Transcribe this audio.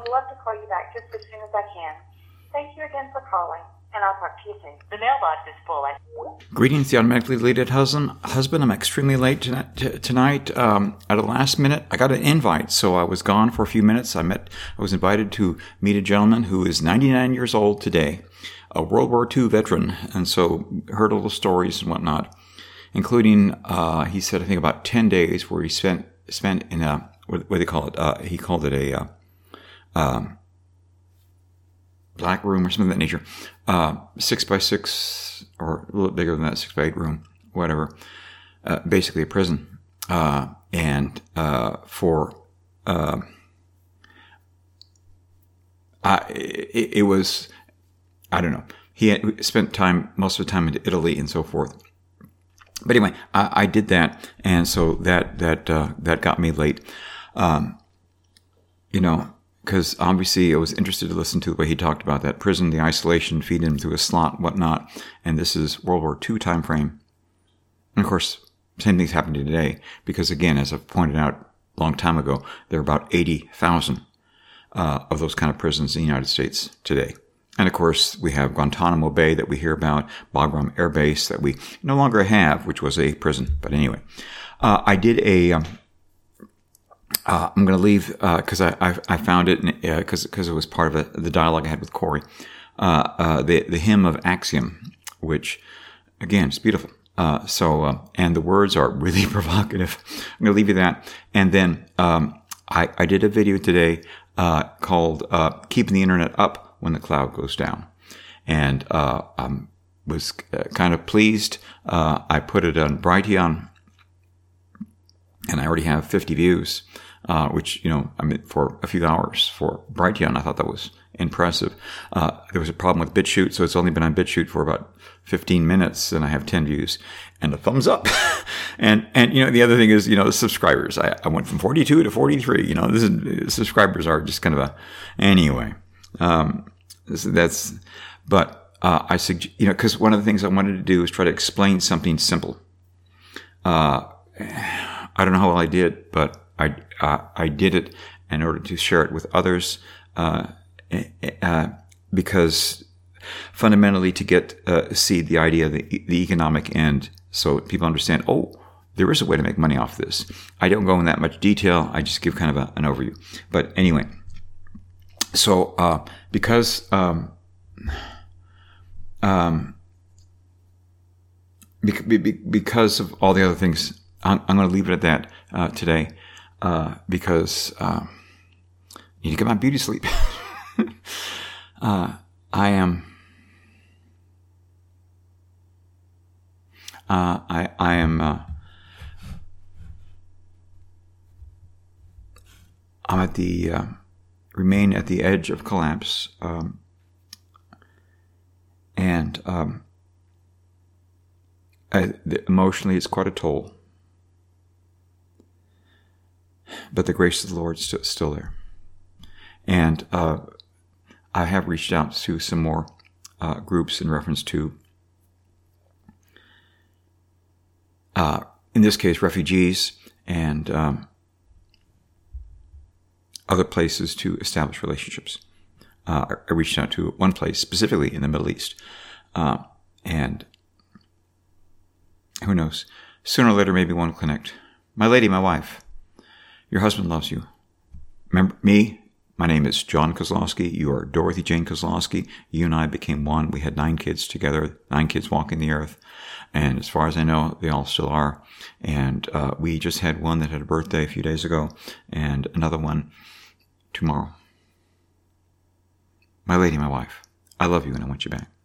would love to call you back just as soon as I can. Thank you again for calling, and I'll talk to you soon. The mailbox is full. Greetings, the automatically deleted husband. I'm extremely late tonight. At the last minute, I got an invite, so I was gone for a few minutes. I was invited to meet a gentleman who is 99 years old today, a World War II veteran, and so heard all the stories and whatnot, including he said I think about 10 days where he spent in a what do they call it? He called it a black room or something of that nature, 6x6 or a little bigger than that, 6x8 room, whatever. Basically a prison, it was, I don't know. He had spent most of the time in Italy and so forth. But anyway, I did that, and so that got me late. Because obviously I was interested to listen to the way he talked about that prison, the isolation, feeding him through a slot, whatnot. And this is World War II time frame. And of course, same things happening today. Because again, as I've pointed out a long time ago, there are about 80,000 of those kind of prisons in the United States today. And of course, we have Guantanamo Bay that we hear about, Bagram Air Base that we no longer have, which was a prison. But anyway, I did I'm going to leave because I found it because it was part of the dialogue I had with Corey. The hymn of Axiom, which again is beautiful. And the words are really provocative. I'm going to leave you that. And then I did a video today called "Keeping the Internet Up When the Cloud Goes Down," and was kind of pleased. I put it on Brighteon, and I already have 50 views. Which, for a few hours for Brighteon, I thought that was impressive. There was a problem with BitChute, so it's only been on BitChute for about 15 minutes, and I have 10 views and a thumbs up. and the other thing is, the subscribers. I went from 42 to 43. Subscribers are just kind of anyway. I suggest, because one of the things I wanted to do is try to explain something simple. I don't know how well I did, but I did it in order to share it with others, because fundamentally to get see the idea of the economic end, so people understand. Oh, there is a way to make money off this. I don't go in that much detail. I just give kind of an overview. But anyway, so because of all the other things, I'm going to leave it at that today. Because I need to get my beauty sleep. I'm at the remain at the edge of collapse, emotionally it's quite a toll. But the grace of the Lord is still there. And I have reached out to some more groups in reference to, in this case, refugees and other places to establish relationships. I reached out to one place specifically in the Middle East. And who knows? Sooner or later, maybe one will connect. My lady, my wife. Your husband loves you. Remember me? My name is John Kozlowski. You are Dorothy Jane Kozlowski. You and I became one. We had 9 kids together, 9 kids walking the earth. And as far as I know, they all still are. And we just had one that had a birthday a few days ago and another one tomorrow. My lady, my wife, I love you and I want you back.